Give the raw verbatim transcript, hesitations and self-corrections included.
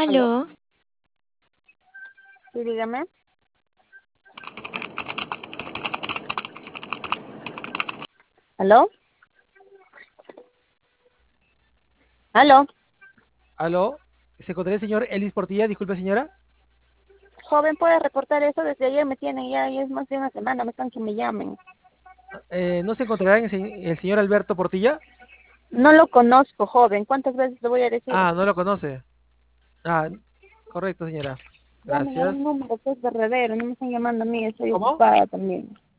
¿Aló? Aló, Sí, dígame. ¿Aló? ¿Aló? Aló, ¿se encontraría el señor Elis Portilla? Disculpe, señora. Joven, ¿puede reportar eso? Desde ayer me tienen ya, ya es más de una semana, me están que me llamen. Eh, ¿no se encontrará el, se- el señor Alberto Portilla? No lo conozco, joven. ¿Cuántas veces le voy a decir? Ah, no lo conoce. Ah, correcto, señora. Llamen a un Gracias. número que es verdadero, no me están llamando a mí, estoy ¿Cómo? ocupada también.